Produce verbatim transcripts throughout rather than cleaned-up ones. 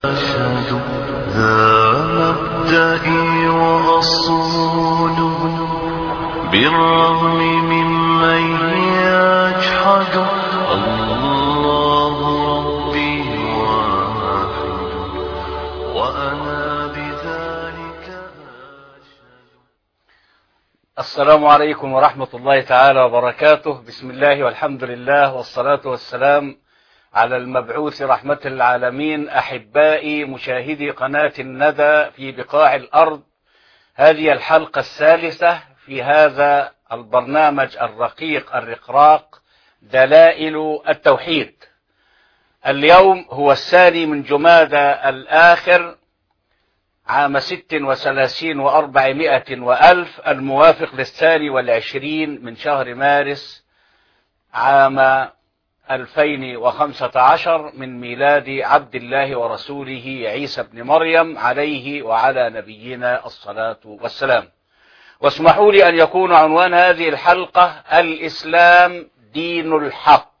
أشهد ذا مبدئي وأصوله بالرغم ممن يجحد الله ربي واحد وأنا بذلك أشهد. السلام عليكم ورحمة الله تعالى وبركاته. بسم الله والحمد لله والصلاة والسلام على المبعوث رحمة العالمين. أحبائي مشاهدي قناة الندى في بقاع الأرض، هذه الحلقة الثالثة في هذا البرنامج الرقيق الرقراق دلائل التوحيد. اليوم هو الثاني من جمادى الآخر عام ست وثلاثين وأربعمائة وألف، الموافق للثاني والعشرين من شهر مارس عام ألفين وخمسة عشر من ميلاد عبد الله ورسوله عيسى بن مريم عليه وعلى نبينا الصلاة والسلام. واسمحوا لي أن يكون عنوان هذه الحلقة الإسلام دين الحق.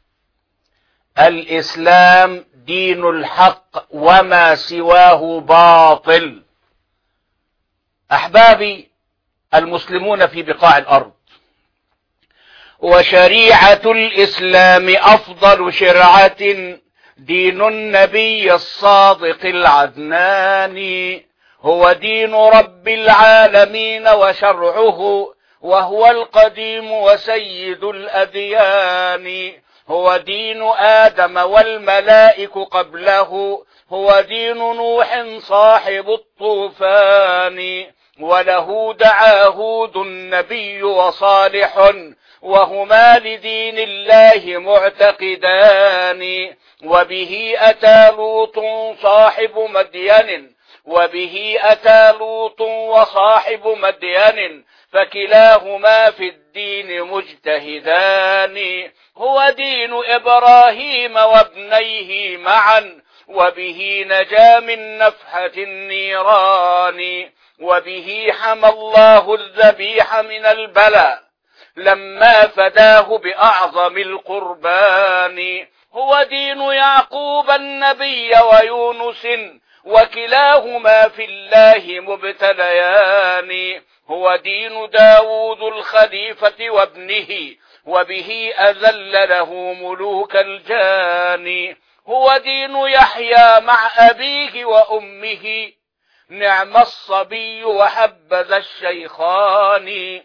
الإسلام دين الحق وما سواه باطل. أحبابي المسلمون في بقاع الأرض، وشريعة الإسلام أفضل شرعة دين النبي الصادق العدناني، هو دين رب العالمين وشرعه، وهو القديم وسيد الأديان، هو دين آدم والملائك قبله، هو دين نوح صاحب الطوفان، وله دعا هود النبي وصالح، وهما لدين الله معتقدان، وبه أتى لوط صاحب مدين، وبه أتى لوط وصاحب مدين، فكلاهما في الدين مجتهدان، هو دين إبراهيم وابنيه معا، وبه نجا من نفحة النيران، وبه حمى الله الذبيح من البلاء لما فداه بأعظم القربان، هو دين يعقوب النبي ويونس، وكلاهما في الله مبتليان، هو دين داود الخليفة وابنه، وبه أذل له ملوك الجان، هو دين يحيى مع أبيه وأمه، نعم الصبي وحبذا الشيخان،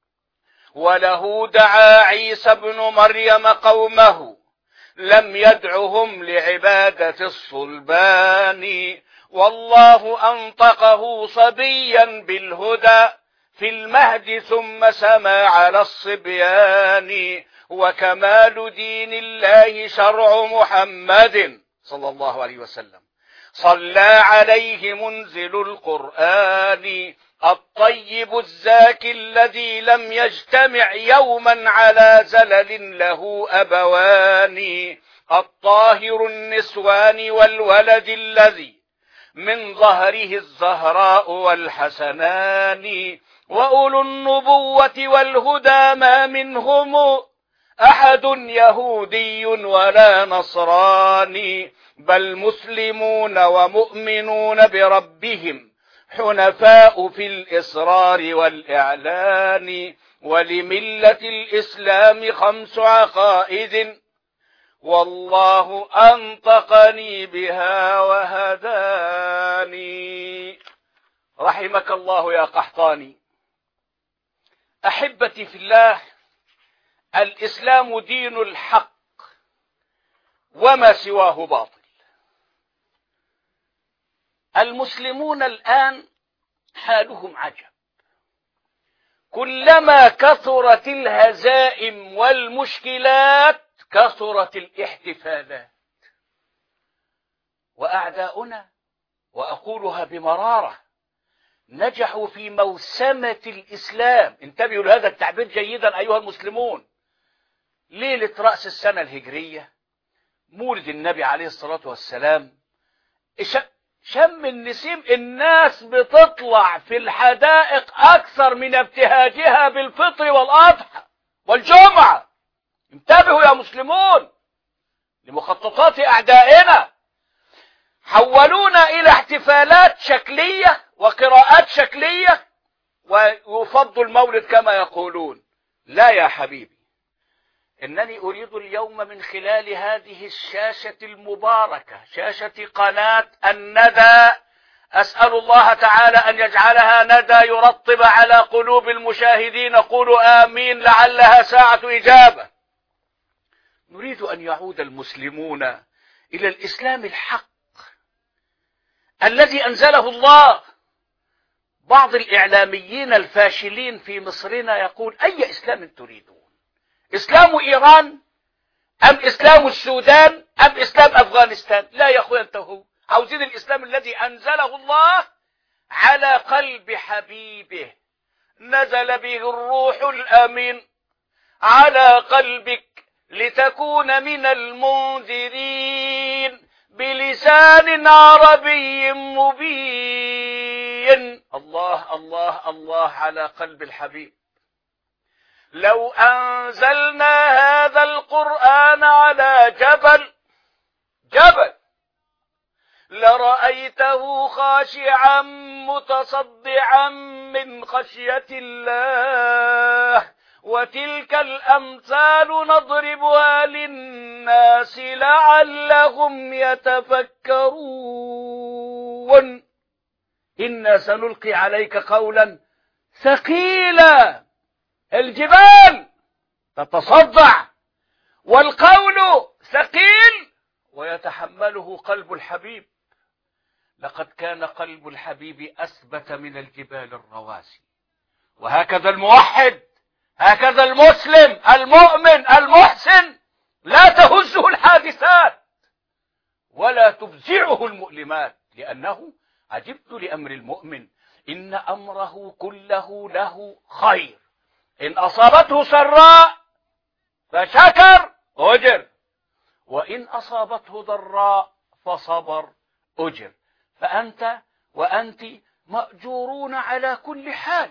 وله دعا عيسى ابن مريم قومه، لم يدعهم لعبادة الصلبان، والله أنطقه صبيا بالهدى في المهد ثم سما على الصبيان، وكمال دين الله شرع محمد صلى الله عليه وسلم، صلى عليه منزل القرآن، الطيب الزاكي الذي لم يجتمع يوما على زلل له أبوان، الطاهر النسوان والولد الذي من ظهره الزهراء والحسنان، وأولو النبوة والهدى ما منهم أحد يهودي ولا نصراني، بل مسلمون ومؤمنون بربهم حنفاء في الإصرار والإعلان، ولملة الإسلام خمس عقائد والله أنطقني بها وهداني. رحمك الله يا قحطاني. أحبتي في الله، الإسلام دين الحق وما سواه باطل. المسلمون الآن حالهم عجب، كلما كثرت الهزائم والمشكلات كثرت الاحتفالات، وأعداؤنا، وأقولها بمرارة، نجحوا في موسمة الإسلام. انتبهوا لهذا التعبير جيدا أيها المسلمون. ليلة رأس السنة الهجرية، مولد النبي عليه الصلاة والسلام، شم النسيم، الناس بتطلع في الحدائق أكثر من ابتهاجها بالفطر والأضحى والجمعة. انتبهوا يا مسلمون لمخططات أعدائنا. حولونا إلى احتفالات شكلية وقراءات شكلية ويفضوا المولد كما يقولون. لا يا حبيبي، إنني أريد اليوم من خلال هذه الشاشة المباركة، شاشة قناة الندى، أسأل الله تعالى أن يجعلها ندى يرطب على قلوب المشاهدين. قولوا آمين لعلها ساعة إجابة. نريد أن يعود المسلمون إلى الإسلام الحق الذي أنزله الله. بعض الإعلاميين الفاشلين في مصرنا يقول: أي إسلام تريدون؟ إسلام إيران أم إسلام السودان أم إسلام أفغانستان؟ لا يا أخويا، انتهوا، عاوزين الإسلام الذي أنزله الله على قلب حبيبه، نزل به الروح الأمين على قلبك لتكون من المنذرين بلسان عربي مبين. الله الله الله على قلب الحبيب. لو أنزلنا هذا القرآن على جبل جبل لرأيته خاشعا متصدعا من خشية الله. وتلك الأمثال نضربها للناس لعلهم يتفكرون. إنا سنلقي عليك قولا ثقيلا. الجبال تتصدع والقول ثقيل ويتحمله قلب الحبيب. لقد كان قلب الحبيب أثبت من الجبال الرواسي. وهكذا الموحد، هكذا المسلم المؤمن المحسن، لا تهزه الحادثات ولا تفزعه المؤلمات، لأنه عجبت لأمر المؤمن إن أمره كله له خير. إن أصابته سراء فشكر أجر، وإن أصابته ضراء فصبر أجر. فأنت وأنت مأجورون على كل حال.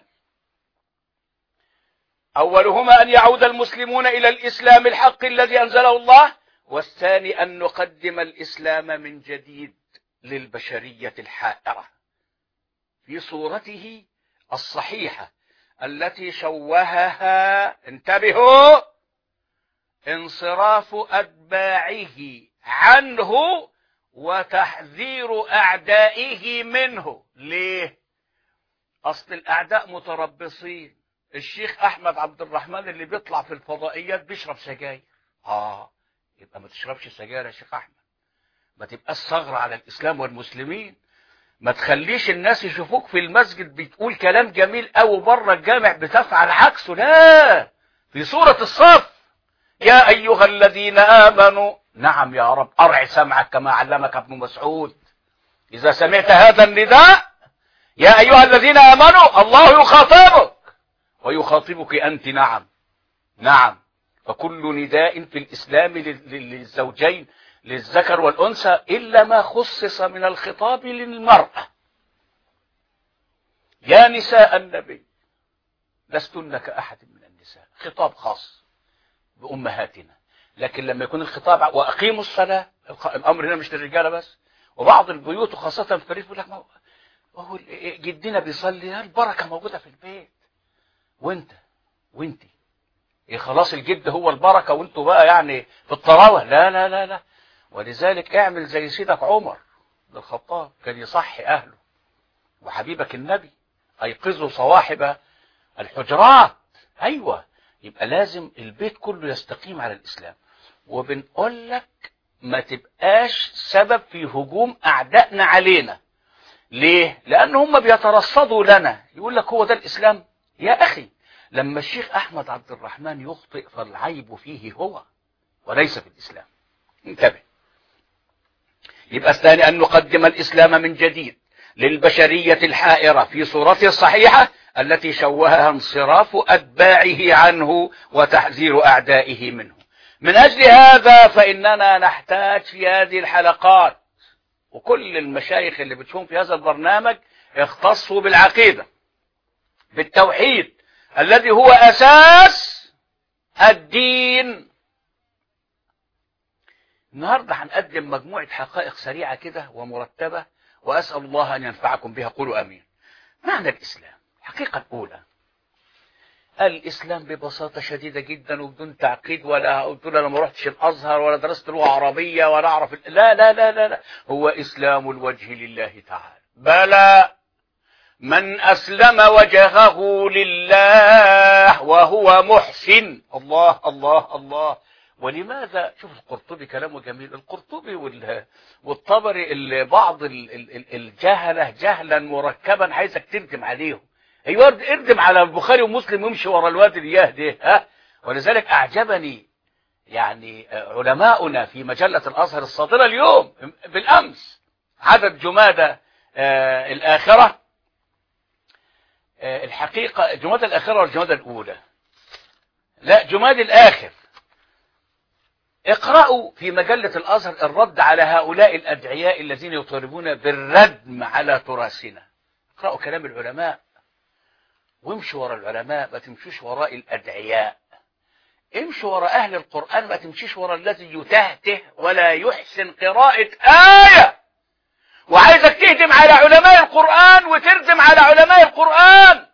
أولهما أن يعود المسلمون إلى الإسلام الحق الذي أنزله الله، والثاني أن نقدم الإسلام من جديد للبشرية الحائرة في صورته الصحيحة التي شوهها، انتبهوا، انصراف أتباعه عنه وتحذير أعدائه منه. ليه؟ أصل الأعداء متربصين. الشيخ أحمد عبد الرحمن اللي بيطلع في الفضائيات بيشرب سجاير. آه يبقى ما تشربش سجاير يا شيخ أحمد، ما تبقاش ثغرة على الإسلام والمسلمين، ما تخليش الناس يشوفوك في المسجد بتقول كلام جميل أو بره الجامع بتفعل عكسه. لا، في سورة الصف: يا أيها الذين آمنوا. نعم يا رب، أرع سمعك كما علمك ابن مسعود. إذا سمعت هذا النداء يا أيها الذين آمنوا، الله يخاطبك ويخاطبك أنت. نعم نعم. فكل نداء في الإسلام للزوجين للذكر والأنثى إلا ما خصص من الخطاب للمرأة. يا نساء النبي لستن كأحد من النساء، خطاب خاص بأمهاتنا. لكن لما يكون الخطاب وأقيموا الصلاة، الأمر هنا مش للرجالة بس. وبعض البيوت وخاصة في الريف يقول لك هو جدنا بيصلي، البركة موجودة في البيت، وانت وانتي إيه خلاص الجد هو البركة وانتوا بقى يعني في الطراوة. لا لا لا لا. ولذلك اعمل زي سيدك عمر بن الخطاب، كان يصحي أهله. وحبيبك النبي أيقظوا صواحب الحجرات. أيوة، يبقى لازم البيت كله يستقيم على الإسلام. وبنقول لك ما تبقاش سبب في هجوم أعدائنا علينا. ليه؟ لأن هم بيترصدوا لنا، يقول لك هو ده الإسلام. يا أخي، لما الشيخ أحمد عبد الرحمن يخطئ فالعيب فيه هو وليس في الإسلام. انتبه. يبقى الثاني أن نقدم الإسلام من جديد للبشرية الحائرة في صورته الصحيحة التي شوهها انصراف أتباعه عنه وتحذير أعدائه منه. من أجل هذا فإننا نحتاج في هذه الحلقات، وكل المشايخ اللي بتشوفون في هذا البرنامج اختصوا بالعقيدة، بالتوحيد الذي هو أساس الدين، النهاردة هنقدم مجموعة حقائق سريعة كده ومرتبة، وأسأل الله أن ينفعكم بها. قولوا أمين. معنى الإسلام، الحقيقة الأولى، الإسلام ببساطة شديدة جدا وبدون تعقيد، ولا قلت له أنا ما رحتش الأزهر ولا درست لغة عربية ولا أعرف، لا لا لا لا لا، هو إسلام الوجه لله تعالى. بلى من أسلم وجهه لله وهو محسن. الله الله الله. ولماذا؟ شوف القرطبي كلامه جميل. القرطبي والطبري بعض الجهلة جهلا مركبا عايزك تردم عليهم. ايوه اردم على البخاري ومسلم ويمشي ورا الواد الياه ده، ها. ولذلك اعجبني يعني علماؤنا في مجلة الازهر الصادرة اليوم بالامس، عدد جمادى آه الاخرة، آه الحقيقة جمادى الاخرة والجمادى الاولى، لا جمادى الاخر. اقرأوا في مجلة الازهر الرد على هؤلاء الادعياء الذين يطالبون بالردم على تراثنا. اقرأوا كلام العلماء وامشوا وراء العلماء، ما تمشوش وراء الأدعياء. امشوا وراء أهل القرآن، ما تمشيش وراء الذي يتهته ولا يحسن قراءة آية. وعايزك تهدم على علماء القرآن وتردم على علماء القرآن.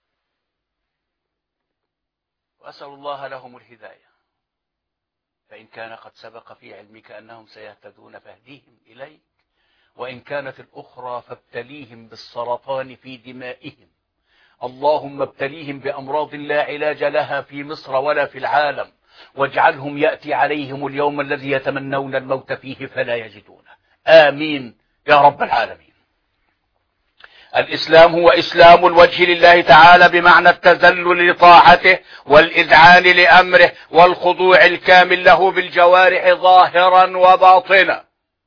وأسأل الله لهم الهداية، فإن كان قد سبق في علمك أنهم سيهتدون فاهديهم إليك، وإن كانت الأخرى فابتليهم بالسرطان في دمائهم. اللهم ابتليهم بأمراض لا علاج لها في مصر ولا في العالم، واجعلهم يأتي عليهم اليوم الذي يتمنون الموت فيه فلا يجدونه. آمين يا رب العالمين. الإسلام هو إسلام الوجه لله تعالى بمعنى التذلل لطاعته والإذعان لأمره والخضوع الكامل له بالجوارح ظاهرا وباطنا،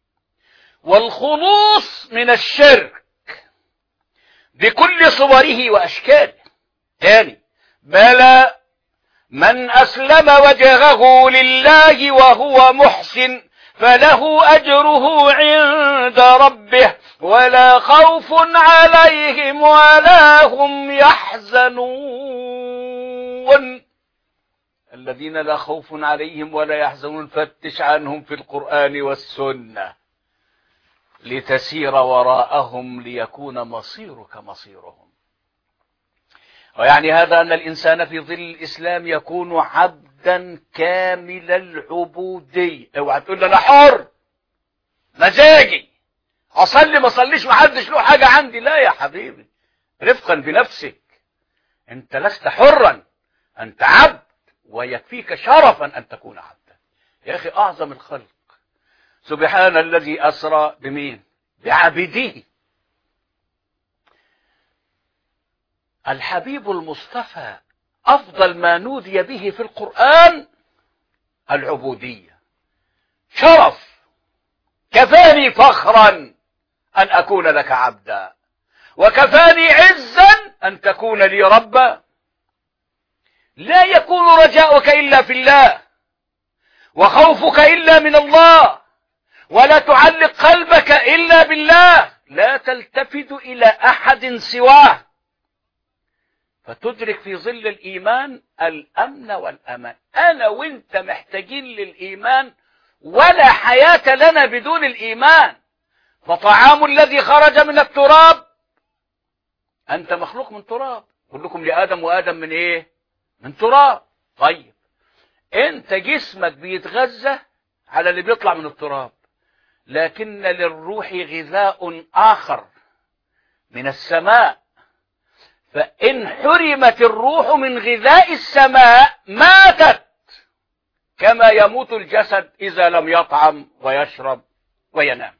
والخلوص من الشرك بكل صوره وأشكاله. ثاني، بلى من أسلم وجهه لله وهو محسن فله أجره عند ربه ولا خوف عليهم ولا هم يحزنون. الذين لا خوف عليهم ولا يحزنون فتش عنهم في القرآن والسنة لتسير وراءهم ليكون مصيرك مصيرهم. ويعني هذا أن الإنسان في ظل الإسلام يكون عبدا كامل العبودية. اوعى تقول لي أنا حر مزاجي أصلي ما أصليش محدش له حاجة عندي. لا يا حبيبي، رفقا بنفسك، أنت لست حرا، أنت عبد، ويكفيك شرفا أن تكون عبدا. يا أخي أعظم الخلق سبحان الذي أسرى بمين؟ بعبده. الحبيب المصطفى أفضل ما نودي به في القرآن العبودية. شرف، كفاني فخرا أن أكون لك عبدا، وكفاني عزا أن تكون لي ربا. لا يكون رجاؤك إلا في الله، وخوفك إلا من الله، ولا تعلق قلبك إلا بالله، لا تلتفت إلى أحد سواه، فتدرك في ظل الإيمان الأمن والأمان. أنا وإنت محتاجين للإيمان، ولا حياة لنا بدون الإيمان. فطعام الذي خرج من التراب، أنت مخلوق من تراب، كلكم لآدم وآدم من إيه؟ من تراب. طيب أنت جسمك بيتغذى على اللي بيطلع من التراب، لكن للروح غذاء آخر من السماء، فإن حرمت الروح من غذاء السماء ماتت، كما يموت الجسد إذا لم يطعم ويشرب وينام.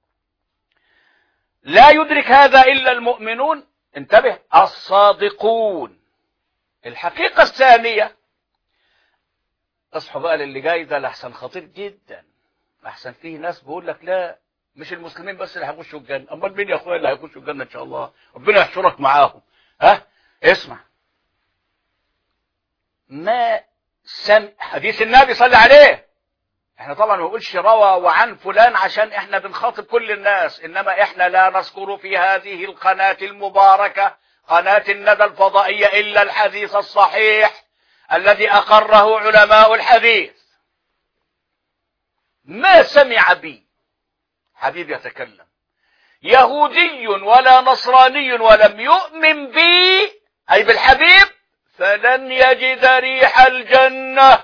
لا يدرك هذا إلا المؤمنون، انتبه، الصادقون. الحقيقة الثانية، اصحوا بقى للي جاي ده لحسن خطير جدا. احسن فيه ناس بيقول لك لا مش المسلمين بس اللي هيخشوا الجنه، امال مين يا اخويا اللي هيخشوا الجنه ان شاء الله؟ ربنا يحشرك معاهم. ها اسمع، ما سمع حديث النبي صلى عليه. احنا طبعا ما بنقولش روى وعن فلان عشان احنا بنخاطب كل الناس، انما احنا لا نذكر في هذه القناه المباركه قناه الندى الفضائيه الا الحديث الصحيح الذي اقره علماء الحديث. ما سمع بي، حبيب يتكلم، يهودي ولا نصراني ولم يؤمن بي أي بالحبيب فلن يجد ريح الجنة.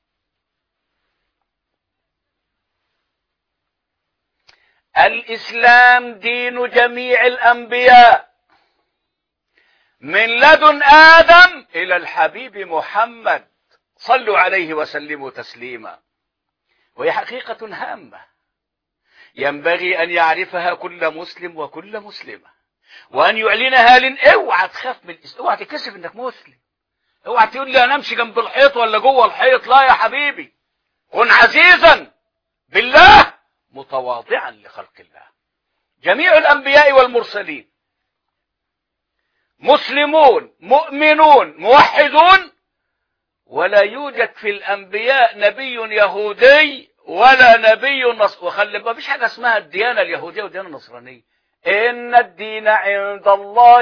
الإسلام دين جميع الأنبياء من لدن آدم إلى الحبيب محمد، صلوا عليه وسلموا تسليما. وهي حقيقة هامة ينبغي أن يعرفها كل مسلم وكل مسلمة، وأن يعلنها لن اوعى تخاف من الإسلام، اوعى تكسف إنك مسلم، اوعى تقول لي أنا أمشي جنب الحيط ولا جوه الحيط. لا يا حبيبي، كن عزيزا بالله متواضعا لخلق الله. جميع الأنبياء والمرسلين مسلمون مؤمنون موحدون، ولا يوجد في الأنبياء نبي يهودي ولا نبي نصراني. وخلي ما فيش حاجة اسمها الديانة اليهودية والديانة النصرانية. إن الدين عند الله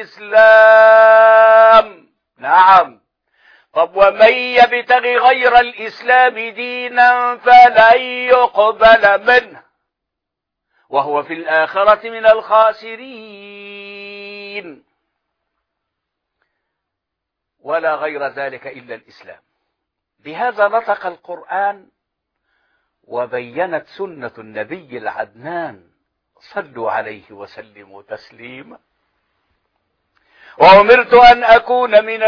الإسلام. نعم. طب ومن يبتغي غير الإسلام دينا فلن يقبل منه وهو في الآخرة من الخاسرين. ولا غير ذلك إلا الإسلام. بهذا نطق القرآن وبينت سنة النبي العدنان، صلوا عليه وسلموا تسليما. وأمرت أن أكون من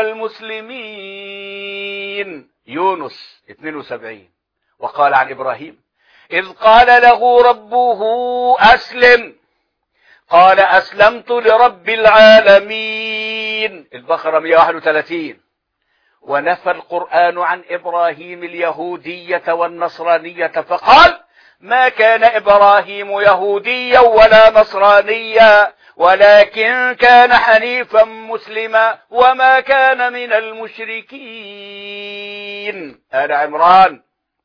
المسلمين، يونس اثنين وسبعين. وقال عن إبراهيم إذ قال له ربه أسلم قال أسلمت لرب العالمين، البقرة مئة وواحد وثلاثين. ونفى القرآن عن إبراهيم اليهودية والنصرانية فقال ما كان إبراهيم يهوديا ولا نصرانيا ولكن كان حنيفا مسلما وما كان من المشركين، آل عمران.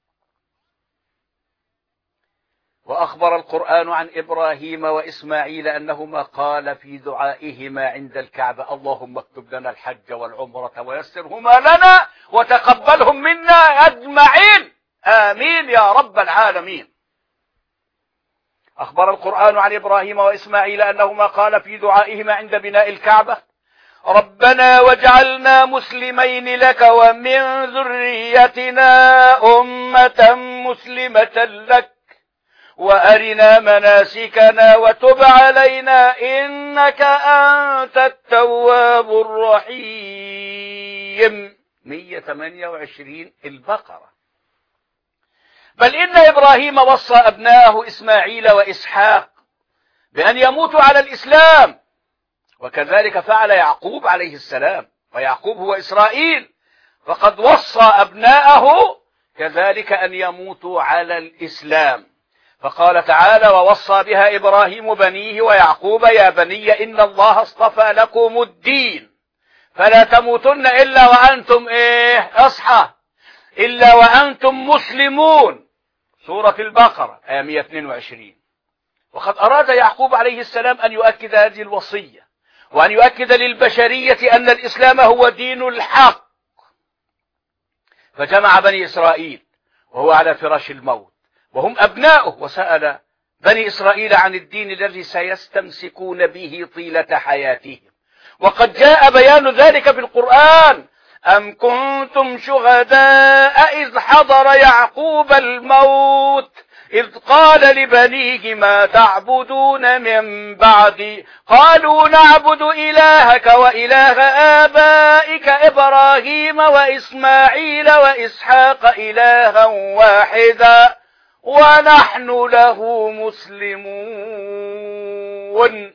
وأخبر القرآن عن إبراهيم وإسماعيل أنهما قال في دعائهما عند الكعبة اللهم اكتب لنا الحج والعمرة ويسرهما لنا وتقبلهم منا أجمعين، آمين يا رب العالمين. أخبر القرآن عن إبراهيم وإسماعيل أنهما قال في دعائهما عند بناء الكعبة ربنا واجعلنا مسلمين لك ومن ذريتنا أمة مسلمة لك وأرنا مناسكنا وتب علينا إنك أنت التواب الرحيم، مئة وثمانية وعشرين البقرة. بل إن إبراهيم وصى أبناءه إسماعيل وإسحاق بأن يموتوا على الإسلام، وكذلك فعل يعقوب عليه السلام، ويعقوب هو إسرائيل، فقد وصى أبناءه كذلك أن يموتوا على الإسلام. فقال تعالى ووصى بها إبراهيم بنيه ويعقوب يا بني إن الله اصطفى لكم الدين فلا تموتن إلا وأنتم إيه أصحى إلا وأنتم مسلمون، سورة البقرة آية مئة واثنين وعشرين. وقد أراد يعقوب عليه السلام أن يؤكد هذه الوصية وأن يؤكد للبشرية أن الإسلام هو دين الحق، فجمع بني إسرائيل وهو على فراش الموت وهم أبناؤه وسأل بني إسرائيل عن الدين الذي سيستمسكون به طيلة حياتهم. وقد جاء بيان ذلك في القرآن أم كنتم شهداء إذ حضر يعقوب الموت إذ قال لبنيه ما تعبدون من بعدي قالوا نعبد إلهك وإله آبائك إبراهيم وإسماعيل وإسحاق إلها واحدا ونحن له مسلمون،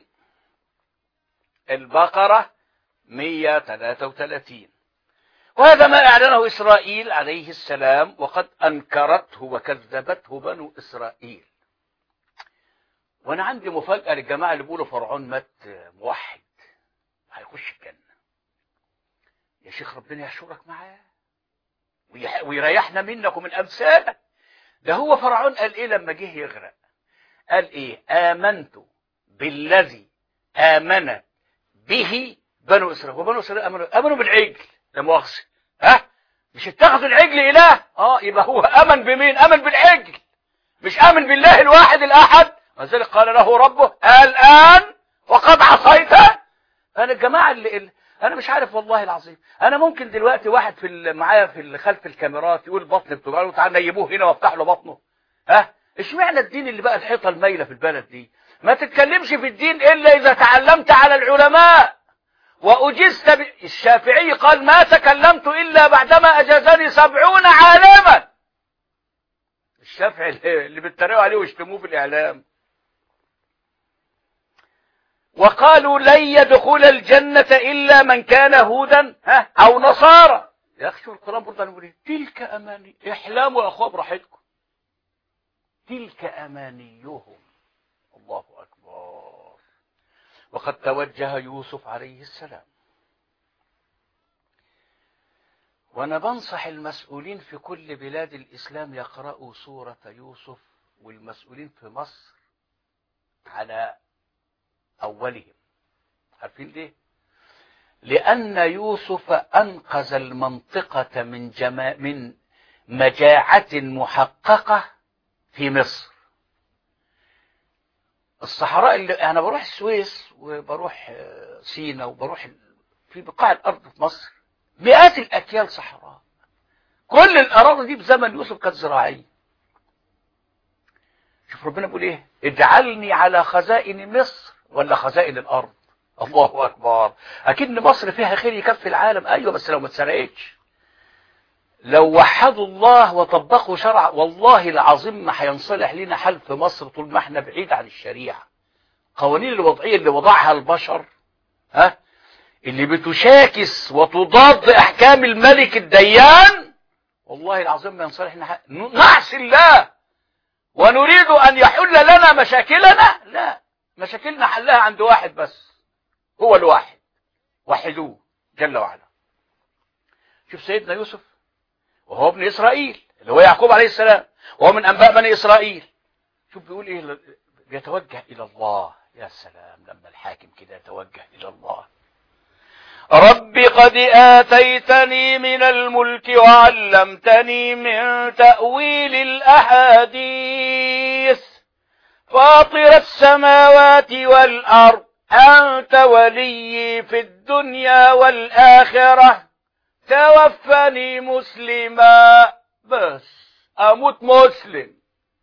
البقرة مئة وثلاثة وثلاثين. وهذا ما أعلنه إسرائيل عليه السلام وقد أنكرته وكذبته بنو إسرائيل. وأنا عندي مفاجأة للجماعة اللي بيقولوا فرعون مات موحد هيخش الجنة. يا شيخ ربنا يحشرك معاه ويريحنا منك ومن أمثالك. ده هو فرعون قال إيه لما جه يغرق؟ قال إيه؟ آمنت بالذي آمن به بنو إسرائيل. وبنو إسرائيل آمنوا, آمنوا بالعجل، لا مؤاخذة، ها؟ مش اتخذوا العجل إله؟ آه يبقى هو آمن بمين؟ آمن بالعجل. مش آمن بالله الواحد الأحد، وذلك قال له ربه الآن وقد عصيت. أنا الجماعة اللي, اللي أنا مش عارف والله العظيم. أنا ممكن دلوقتي واحد في معايا في خلف الكاميرات يقول بطن بتوجعه، له تعال نيبوه هنا وافتح له بطنه. ها اشمعنى الدين اللي بقى الحيطة المايلة في البلد دي؟ ما تتكلمش في الدين إلا إذا تعلمت على العلماء وأجزت ب... الشافعي قال ما تكلمت إلا بعدما أجازني سبعون عالما. الشافعي اللي بيتريقوا عليه ويشتموه في الإعلام. وقالوا لن يدخل الجنة إلا من كان هودا ها أو نصارى. يا أخي شو القرآن برضه نقول إيه؟ تلك أماني، احلاموا يا أخوة براحتكم، تلك أمانيهم. الله أكبر. وقد توجه يوسف عليه السلام. وأنا بنصح المسؤولين في كل بلاد الإسلام يقرأوا سورة يوسف، والمسؤولين في مصر على أولهم. عارفين ليه؟ لأن يوسف أنقذ المنطقة من جما... من مجاعة محققة في مصر. الصحراء اللي أنا بروح السويس وبروح سينا وبروح في بقاع الأرض في مصر مئات الأكيال صحراء. كل الأراضي دي بزمن يوسف كانت زراعية. شوف ربنا بيقول إيه؟ اجعلني على خزائن مصر ولا خزائن الأرض. الله أكبر. أكيد مصر فيها خير يكفي العالم، أيوة، بس لو ما اتسرقتش، لو وحدوا الله وطبقوا شرع والله العظيم ما هينصلح لنا حال في مصر طول ما احنا بعيد عن الشريعة. قوانين الوضعية اللي وضعها البشر ها اللي بتشاكس وتضاد أحكام الملك الديان، والله العظيم ما ينصلح لنا حال. نعصي الله ونريد أن يحل لنا مشاكلنا؟ لا، مشاكلنا حلها عند واحد بس، هو الواحد، وحدوه جل وعلا. شوف سيدنا يوسف وهو ابن إسرائيل اللي هو يعقوب عليه السلام، وهو من أنباء بني إسرائيل. شوف بيقول إيه؟ بيتوجه إلى الله. يا سلام لما الحاكم كده يتوجه إلى الله. رب قد آتيتني من الملك وعلمتني من تأويل الأحاديث فاطر السماوات والأرض أنت ولي في الدنيا والآخرة توفني مسلما. بس أموت مسلم.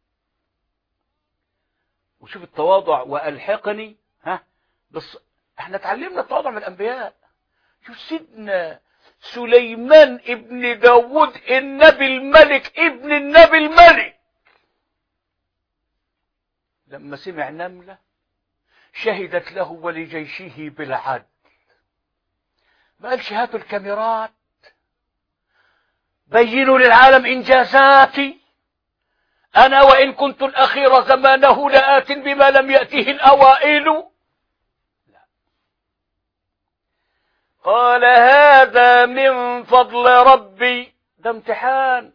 وشوف التواضع وألحقني ها بس احنا اتعلمنا التواضع من الأنبياء. شوف سيدنا سليمان ابن داود النبي الملك ابن النبي الملك لما سمع نملة شهدت له ولجيشه بالعدل ما قالش هاتوا الكاميرات بينوا للعالم إنجازاتي، أنا وإن كنت الأخير زمانه لآت بما لم يأته الأوائل. لا. قال هذا من فضل ربي، ده امتحان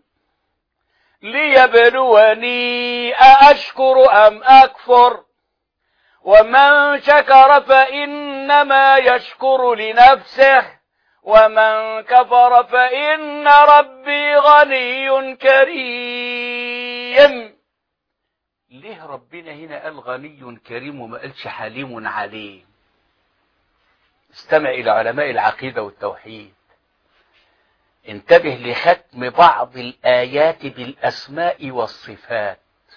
ليبلوني أأشكر أم أكفر، ومن شكر فإنما يشكر لنفسه ومن كفر فإن ربي غني كريم. ليه ربنا هنا قال غني كريم وما قالش حليم عليه؟ استمع إلى علماء العقيدة والتوحيد، انتبه لختم بعض الآيات بالأسماء والصفات.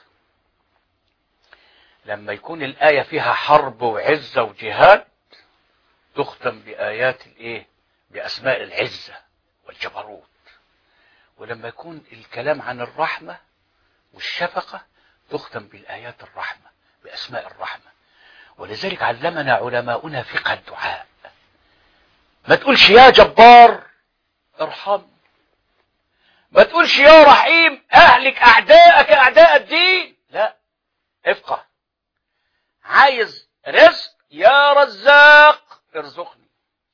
لما يكون الآية فيها حرب وعزة وجهاد تختم بآيات الايه؟ بأسماء العزة والجبروت. ولما يكون الكلام عن الرحمة والشفقة تختم بالآيات الرحمة بأسماء الرحمة. ولذلك علمنا علماؤنا فقه الدعاء. ما تقولش يا جبار ارحم، ما تقولش يا رحيم أهلك أعداءك أعداء الدين، لا، افقه. عايز رزق يا رزاق ارزقني،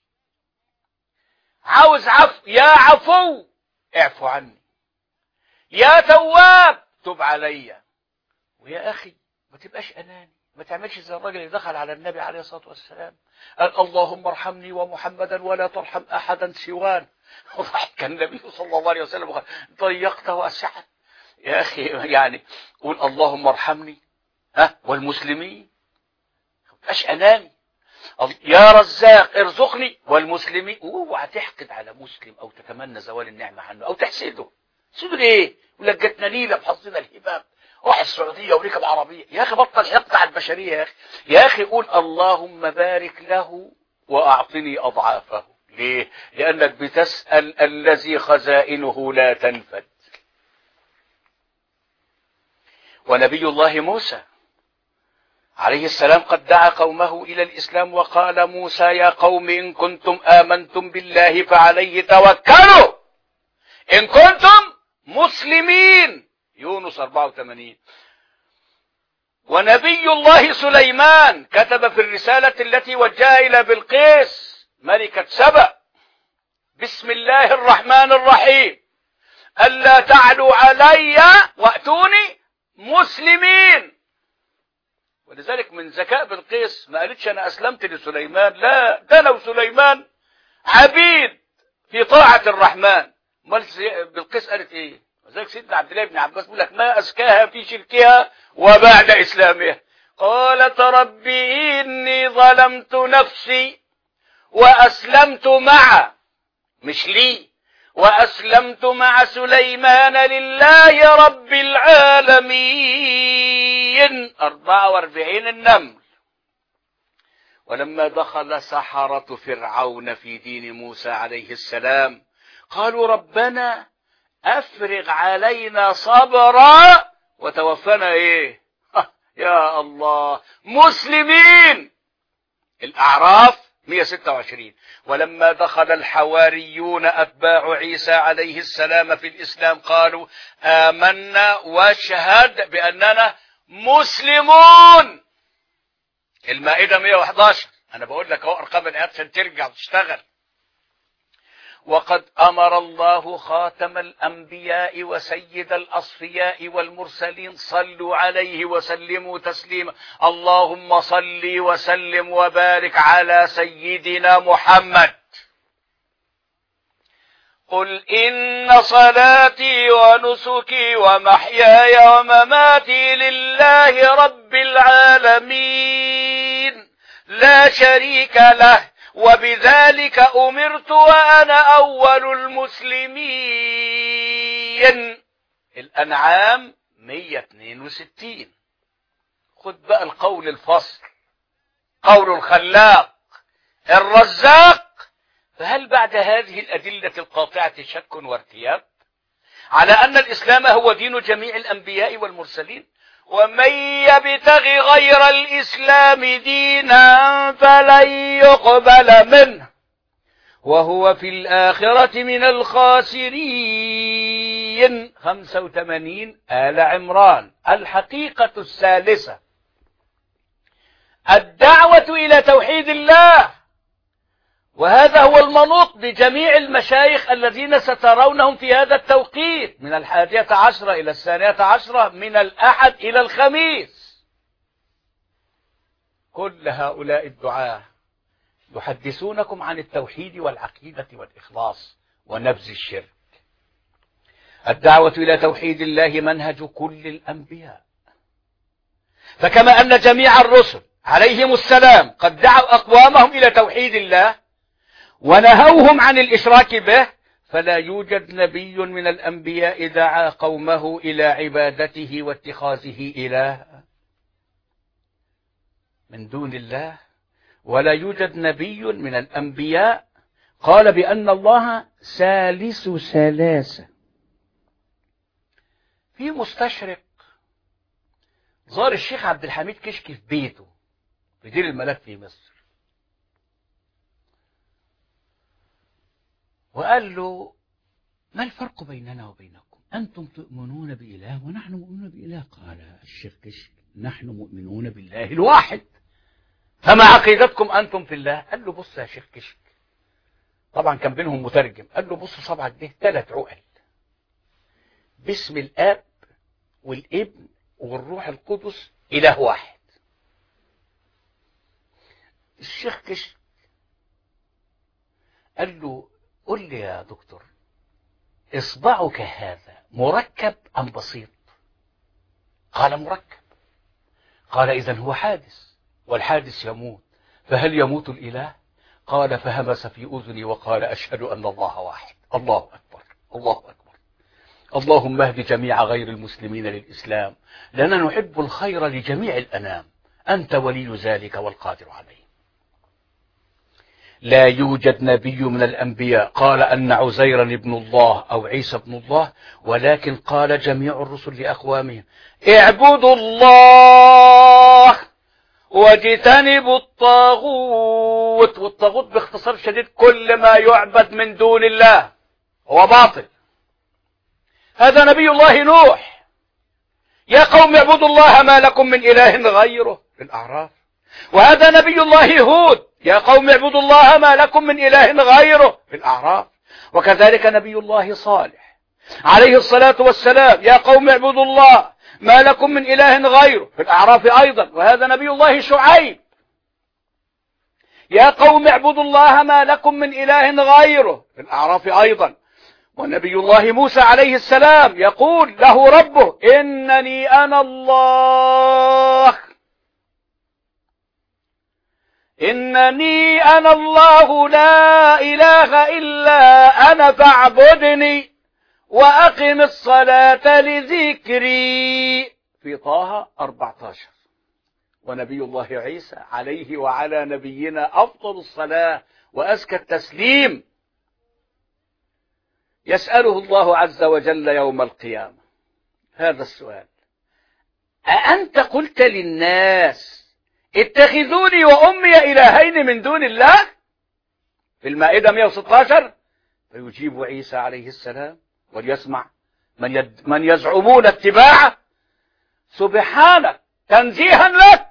عاوز عفو يا عفو اعفو عني، يا تواب تب عليا. ويا أخي ما تبقاش أناني، ما تعملش زي الراجل اللي دخل على النبي عليه الصلاة والسلام قال اللهم ارحمني ومحمدا ولا ترحم أحدا سوانا. وضحك النبي صلى الله عليه وسلم وقال ضيقت وأسعت، يا أخي يعني قول اللهم ارحمني ها والمسلمين، مبقاش أناني. يا رزاق ارزقني والمسلمين، اوعى تحقد على مسلم أو تتمنى زوال النعمة عنه أو تحسده. تحسده ليه؟ يقول لك جاتنا نيلة بحظنا الهباب، راح السعودية وركب عربية. يا أخي بطل حقد على البشرية يا أخي. يا أخي قول اللهم بارك له وأعطني أضعافه. ليه؟ لأنك بتسأل الذي خزائنه لا تنفد. ونبي الله موسى عليه السلام قد دعا قومه إلى الإسلام، وقال موسى يا قوم إن كنتم آمنتم بالله فعليه توكلوا إن كنتم مسلمين. يونس أربعة وثمانين. ونبي الله سليمان كتب في الرسالة التي وجهها إلى بلقيس ملكة سبأ بسم الله الرحمن الرحيم ألا تعلوا علي وأتوني مسلمين. ولذلك من ذكاء بلقيس ما قالتش أنا أسلمت لسليمان، لا، ده لو سليمان عبيد في طاعة الرحمن. امال بلقيس قالت إيه؟ وذلك سيدنا عبد الله بن عباس بيقول لك ما أزكاها في شركها وبعد إسلامها. قالت ربي إني ظلمت نفسي وأسلمت مع مش لي وأسلمت مع سليمان لله رب العالمين. أربعة وأربعين النمل. ولما دخل سحرة فرعون في دين موسى عليه السلام قالوا ربنا أفرغ علينا صبرا وتوفنا إيه يا الله مسلمين. الأعراف مئة وستة وعشرين. ولما دخل الحواريون أتباع عيسى عليه السلام في الإسلام قالوا آمنا واشهد بأننا مسلمون. المائدة مئة وأحد عشر. أنا بقول لك أهو أرقام الآيات عشان ترجع وتشتغل. وقد أمر الله خاتم الأنبياء وسيد الأصفياء والمرسلين صلوا عليه وسلموا تسليما اللهم صل وسلم وبارك على سيدنا محمد. قل إن صلاتي ونسكي ومحياي ومماتي لله رب العالمين لا شريك له وبذلك أمرت وأنا أول المسلمين. الأنعام مئة واثنين وستين. خد بقى القول الفصل، قول الخلاق الرزاق. فهل بعد هذه الأدلة القاطعة شك وارتياب على أن الإسلام هو دين جميع الأنبياء والمرسلين؟ ومن يبتغي غير الإسلام دينا فلن يقبل منه وهو في الآخرة من الخاسرين. خمسة وثمانين آل عمران. الحقيقة الثالثة الدعوة إلى توحيد الله، وهذا هو المنوط بجميع المشايخ الذين سترونهم في هذا التوقيت من الحادية عشرة إلى الثانية عشرة من الأحد إلى الخميس. كل هؤلاء الدعاة يحدثونكم عن التوحيد والعقيدة والإخلاص ونبذ الشرك. الدعوة إلى توحيد الله منهج كل الأنبياء. فكما أن جميع الرسل عليهم السلام قد دعوا أقوامهم إلى توحيد الله ونهوهم عن الإشراك به، فلا يوجد نبي من الأنبياء دعا قومه إلى عبادته واتخاذه إله من دون الله، ولا يوجد نبي من الأنبياء قال بأن الله ثالث ثلاثة. في مستشرق زار الشيخ عبد الحميد كشكي في بيته في دير الملاك في مصر، وقال له ما الفرق بيننا وبينكم؟ أنتم تؤمنون بإله ونحن مؤمنون بإله. قال الشيخ كشك نحن مؤمنون بالله الواحد، فما عقيدتكم أنتم في الله؟ قال له بص يا شيخ كشك، طبعا كان بينهم مترجم، قال له بص صبعك ده ثلاث عقل، باسم الآب والابن والروح القدس إله واحد. الشيخ كشك قال له قل لي يا دكتور، إصبعك هذا مركب أم بسيط؟ قال مركب. قال إذن هو حادث، والحادث يموت، فهل يموت الإله؟ قال فهمس في أذني وقال أشهد أن الله واحد. الله أكبر، الله أكبر. اللهم اهد جميع غير المسلمين للإسلام، لأننا نحب الخير لجميع الأنام، أنت ولي ذلك والقادر عليه. لا يوجد نبي من الأنبياء قال أن عزيرا ابن الله أو عيسى ابن الله، ولكن قال جميع الرسل لأقوامهم اعبدوا الله واجتنبوا الطاغوت. والطاغوت باختصار شديد كل ما يعبد من دون الله هو باطل. هذا نبي الله نوح، يا قوم اعبدوا الله ما لكم من إله غيره في الأعراف. وهذا نبي الله هود، يا قوم اعبدوا الله ما لكم من إله غيره في الأعراف. وكذلك نبي الله صالح عليه الصلاة والسلام، يا قوم اعبدوا الله ما لكم من إله غيره في الأعراف أيضا. وهذا نبي الله شعيب، يا قوم اعبدوا الله ما لكم من إله غيره في الأعراف أيضا. ونبي الله موسى عليه السلام يقول له ربه إنني أنا الله، إنني أنا الله لا إله إلا أنا فاعبدني وأقم الصلاة لذكري في طه أربعة عشر. ونبي الله عيسى عليه وعلى نبينا أفضل الصلاة وأزكى التسليم يسأله الله عز وجل يوم القيامة هذا السؤال: أأنت قلت للناس اتخذوني وأمي إلهين من دون الله؟ في المائدة مئة وستة عشر. فيجيب عيسى عليه السلام وليسمع من, يد من يزعمون اتباعه: سبحانك تنزيها لك،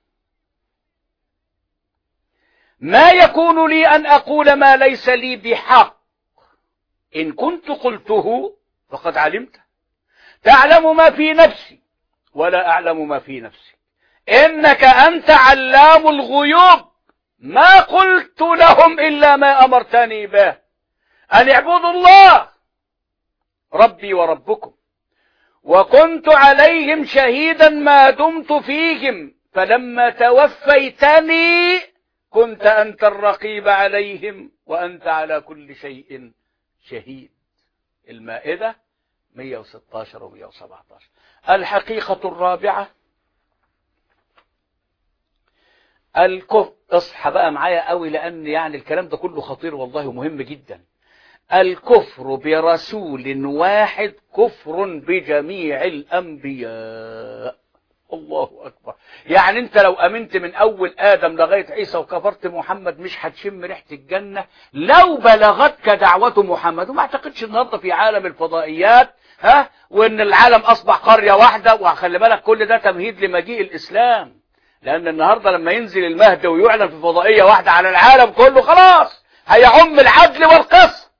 ما يكون لي أن أقول ما ليس لي بحق، إن كنت قلته فقد علمته، تعلم ما في نفسي ولا أعلم ما في نفسي، إنك أنت علام الغيوب، ما قلت لهم إلا ما أمرتني به أن اعبدوا الله ربي وربكم، وكنت عليهم شهيدا ما دمت فيهم، فلما توفيتني كنت أنت الرقيب عليهم وأنت على كل شيء شهيد. المائدة مئة وستة عشر و مئة وسبعة عشر. الحقيقة الرابعة الكفر. اصحى بقى معايا قوي، لأن يعني الكلام ده كله خطير والله ومهم جدا. الكفر برسول واحد كفر بجميع الأنبياء. الله أكبر. يعني أنت لو أمنت من أول آدم لغاية عيسى وكفرت محمد مش هتشم ريحة الجنة لو بلغتك دعوة محمد. وما اعتقدش النهارده في عالم الفضائيات ها وإن العالم أصبح قرية واحدة، وخلي بالك كل ده تمهيد لمجيء الإسلام، لأن النهارده لما ينزل المهدي ويعلن في فضائية واحدة على العالم كله خلاص هيعم العدل والقسط.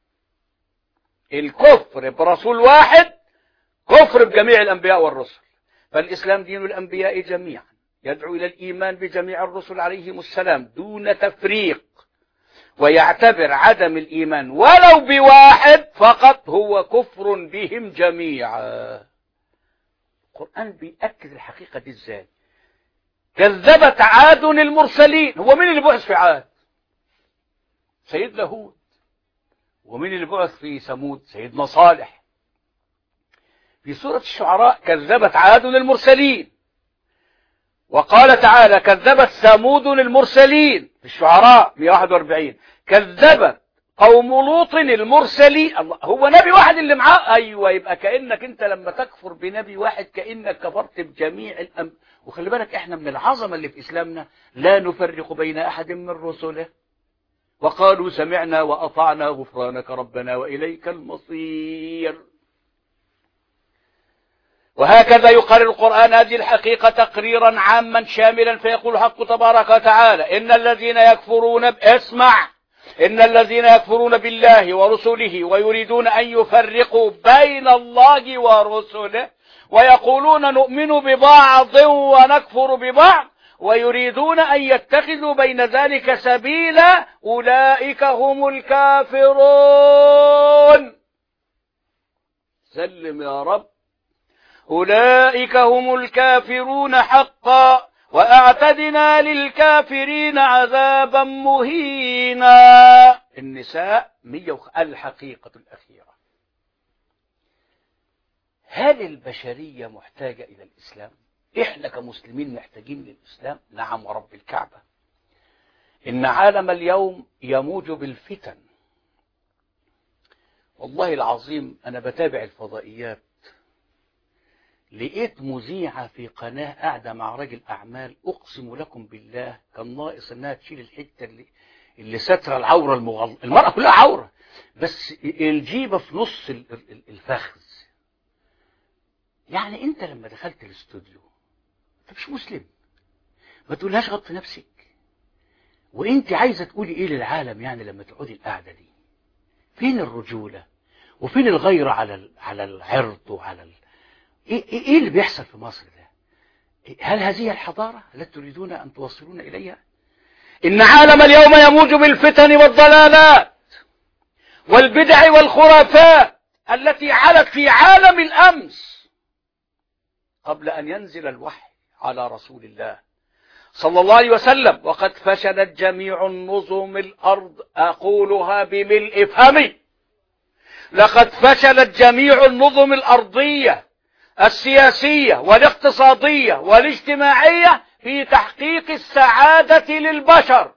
الكفر برسول واحد كفر بجميع الأنبياء والرسل. فالإسلام دين الأنبياء جميعا، يدعو إلى الإيمان بجميع الرسل عليهم السلام دون تفريق، ويعتبر عدم الإيمان ولو بواحد فقط هو كفر بهم جميعا. القرآن بيأكد الحقيقة دي ازاي؟ كذبت عاد المرسلين. هو مين اللي بعث في عاد؟ سيدنا هود. ومين اللي بعث في ثمود؟ سيدنا صالح. في سورة الشعراء كذبت عاد المرسلين، وقال تعالى كذبت ثمود المرسلين في الشعراء مئة وواحد وأربعين. كذبت قوم لوط المرسلين. الله، هو نبي واحد اللي معاه؟ ايوه. يبقى كأنك انت لما تكفر بنبي واحد كأنك كفرت بجميع الأنبياء. وخلي بالك احنا من العظمة اللي في اسلامنا لا نفرق بين احد من رسله، وقالوا سمعنا وأطعنا غفرانك ربنا وإليك المصير. وهكذا يقرر القرآن هذه الحقيقة تقريرا عاما شاملا، فيقول حق تبارك وتعالى إن الذين يكفرون ب... اسمع إن الذين يكفرون بالله ورسله ويريدون أن يفرقوا بين الله ورسله ويقولون نؤمن ببعض ونكفر ببعض ويريدون أن يتخذوا بين ذلك سبيلا أولئك هم الكافرون. سلم يا رب. أولئك هم الكافرون حقا وأعتدنا للكافرين عذابا مهينا. النساء مية وخ... الحقيقة الأخيرة، هل البشرية محتاجة إلى الإسلام؟ إحنا كمسلمين محتاجين للإسلام؟ نعم ورب الكعبة. إن عالم اليوم يموج بالفتن. والله العظيم أنا بتابع الفضائيات، لقيت مذيعة في قناة قاعدة مع راجل أعمال، أقسم لكم بالله كان ناقص إنها تشيل الحتة اللي اللي ستر العورة المغلظة. المرأة كلها عورة بس الجيبة في نص الفخذ. يعني أنت لما دخلت الاستوديو أنت مش مسلم، ما تقولهاش غطي نفسك. وأنت عايزة تقولي إيه للعالم يعني لما تقعدي القعدة دي؟ فين الرجولة وفين الغيرة على على العرض وعلى ال... إيه, إيه اللي بيحصل في مصر ده؟ هل هذه الحضارة التي تريدون أن توصلون إليها؟ إن عالم اليوم يموج بالفتن والضلالات والبدع والخرافات التي علت في عالم الأمس قبل أن ينزل الوحي على رسول الله صلى الله عليه وسلم. وقد فشلت جميع النظم الأرض، أقولها بملء فمي، لقد فشلت جميع النظم الأرضية السياسية والاقتصادية والاجتماعية في تحقيق السعادة للبشر،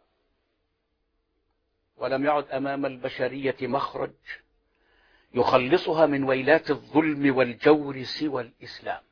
ولم يعد أمام البشرية مخرج يخلصها من ويلات الظلم والجور سوى الإسلام.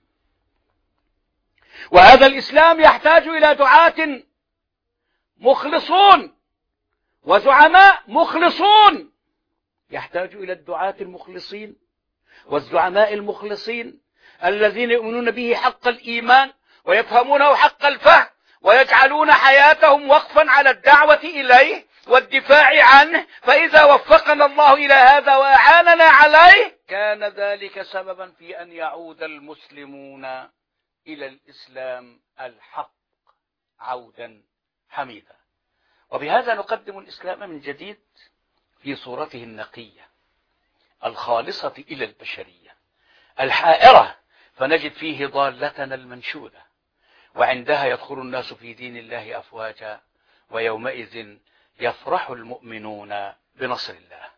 وهذا الإسلام يحتاج إلى دعاة مخلصون وزعماء مخلصون. يحتاج إلى الدعاة المخلصين والزعماء المخلصين الذين يؤمنون به حق الإيمان ويفهمونه حق الفهم ويجعلون حياتهم وقفا على الدعوة إليه والدفاع عنه. فإذا وفقنا الله إلى هذا وأعاننا عليه كان ذلك سببا في أن يعود المسلمون إلى الإسلام الحق عودا حميدا. وبهذا نقدم الإسلام من جديد في صورته النقية الخالصة إلى البشرية الحائرة، فنجد فيه ضالتنا المنشودة، وعندها يدخل الناس في دين الله أفواجا، ويومئذ يفرح المؤمنون بنصر الله.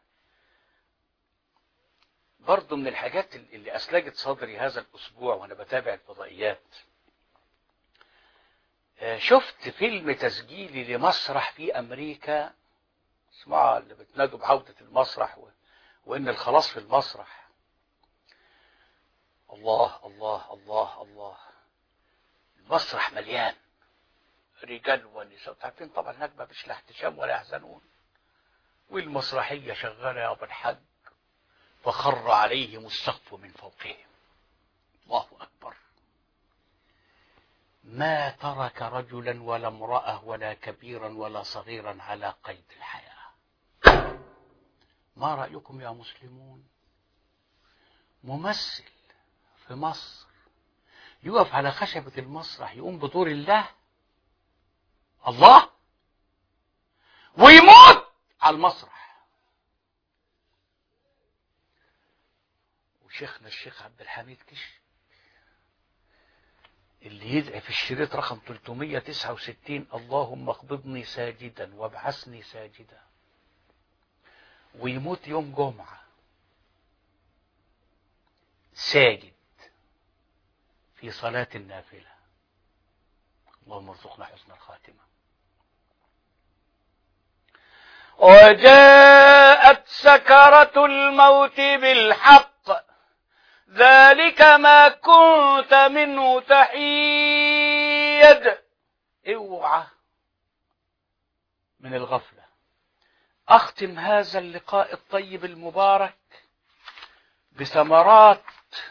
برضو من الحاجات اللي أسلجت صدري هذا الأسبوع وأنا بتابع الفضائيات، شفت فيلم تسجيلي لمسرح في أمريكا اسمها اللي بتنادوا بعودة المسرح و... وإن الخلاص في المسرح. الله الله الله الله، المسرح مليان رجال ونساء، عارفين طبعا هناك ما فيش لا احتشام ولا يحزنون، والمسرحية شغالة يا ابو الحاج، فخر عليهم السقف من فوقهم. الله أكبر، ما ترك رجلا ولا امرأة ولا كبيرا ولا صغيرا على قيد الحياة. ما رأيكم يا مسلمون؟ ممثل في مصر يقف على خشبة المسرح يقوم بدور الله الله ويموت على المسرح. وشيخنا الشيخ عبد الحميد كشك اللي يدعي في الشريط رقم ثلاثمائة وتسعة وستين اللهم اقبضني ساجدا وابعثني ساجدا، ويموت يوم جمعة ساجد في صلاة النافلة. اللهم ارزقنا حسن الخاتمة. وجاءت سكرة الموت بالحق ذلك ما كنت منه تحيد. اوعى من الغفلة. أختم هذا اللقاء الطيب المبارك بثمرات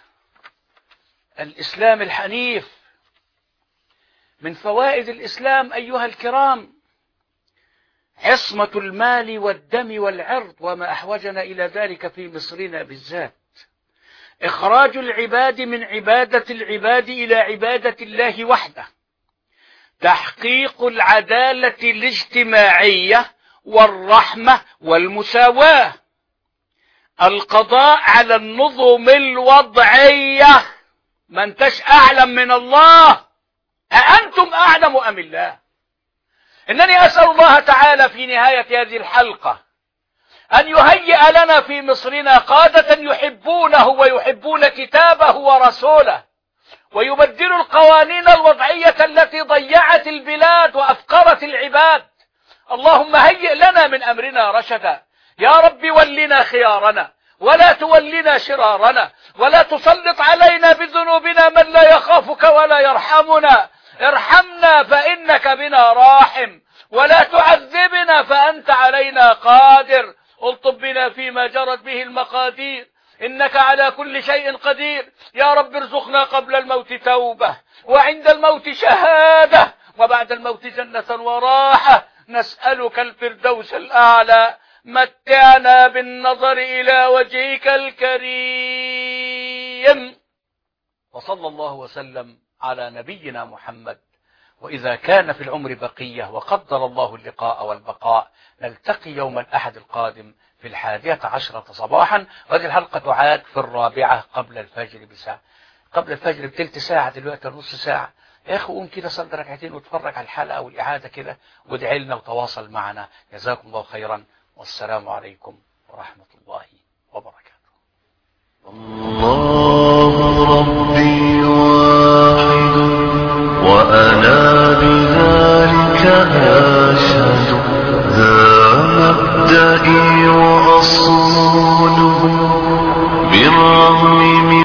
الإسلام الحنيف. من فوائد الإسلام أيها الكرام عصمة المال والدم والعرض، وما أحوجنا إلى ذلك في مصرنا بالذات. إخراج العباد من عبادة العباد إلى عبادة الله وحده. تحقيق العدالة الاجتماعية والرحمة والمساواة. القضاء على النظم الوضعية. ما انتش أعلم من الله، أأنتم أعلم أم الله؟ إنني أسأل الله تعالى في نهاية هذه الحلقة أن يهيئ لنا في مصرنا قادة يحبونه ويحبون كتابه ورسوله، ويبدلوا القوانين الوضعية التي ضيعت البلاد وأفقرت العباد. اللهم هيئ لنا من أمرنا رشدا. يا رب ولنا خيارنا ولا تولنا شرارنا، ولا تسلط علينا بذنوبنا من لا يخافك ولا يرحمنا. ارحمنا فإنك بنا راحم، ولا تعذبنا فأنت علينا قادر. الطب بنا فيما جرت به المقادير، إنك على كل شيء قدير. يا رب ارزقنا قبل الموت توبة، وعند الموت شهادة، وبعد الموت جنة وراحة. نسألك الفردوس الأعلى. متعنا بالنظر إلى وجهك الكريم. وصلى الله وسلم على نبينا محمد. وإذا كان في العمر بقية وقدر الله اللقاء والبقاء، نلتقي يوم الأحد القادم في الحادية عشرة صباحا. وهذه الحلقة تعاد في الرابعة قبل الفجر بساعة، قبل الفجر بتلت ساعة، دلوقتي نص ساعة. يا أخي قوم كده صلي ركعتين واتفرج على الحلقة والإعادة كده، وادعي لنا وتواصل معنا. جزاكم الله خيرا، والسلام عليكم ورحمة الله وبركاته. الله ربي واحد وأنا بذلك أشهد.